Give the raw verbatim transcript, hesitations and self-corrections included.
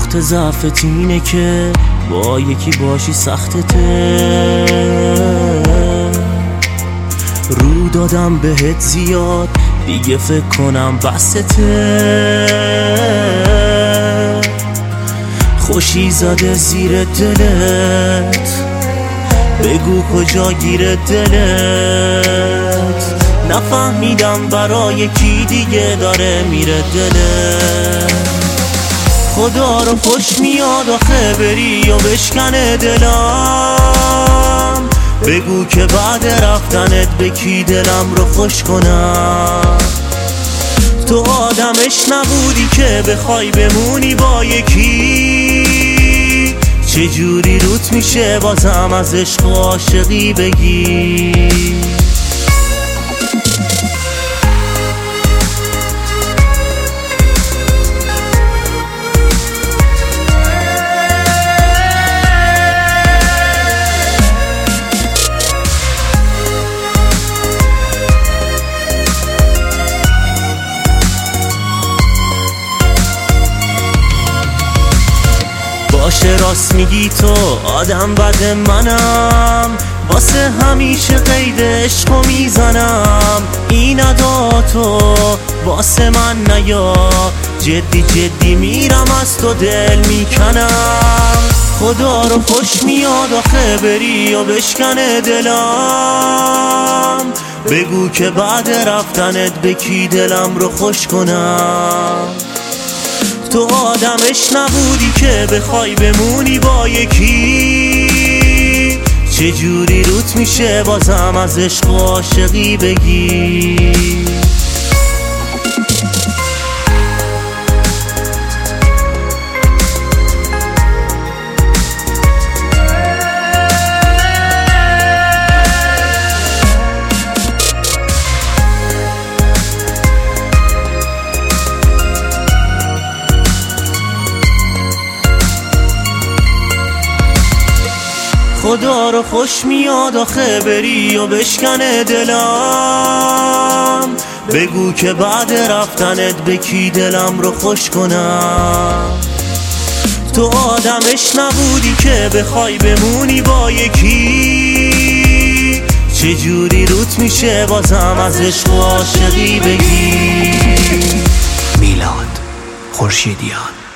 نقطه ضعفت اینه که با یکی باشی سختته. رو دادم بهت زیاد دیگه فکر کنم بسته. خوشی زده زیر دلت بگو کجا گیره دلت. نفهمیدم برای کی دیگه داره میره دلت. خدا رو خوش میاد آخه بری و بشکنه دلم. بگو که بعد رفتنت به کی دلم رو خوش کنم. تو آدمش نبودی که بخوای بمونی با یکی. چجوری روت میشه بازم از عشق و عاشقی بگی. باشه راست میگی تو آدم بد منم. واسه همیشه قید عشقو میزنم. این ادا تو واسه من نیا. جدی جدی میرم از تو دل میکنم. خدا رو خوش میاد آخه بری و بشکنه دلم. بگو که بعد رفتنت به کی دلم رو خوش کنم. تو آدمش نبودی که بخوای بمونی با یکی. چجوری روت میشه بازم از عشق و عاشقی بگی. خدا رو خوش میاد آخه بری و بشکنه دلم. بگو که بعد رفتنت به کی دلم رو خوش کنم. تو آدمش نبودی که بخوای بمونی با یکی. چجوری روت میشه بازم از عشق و عاشقی بگی. میلاد خورشیدیان.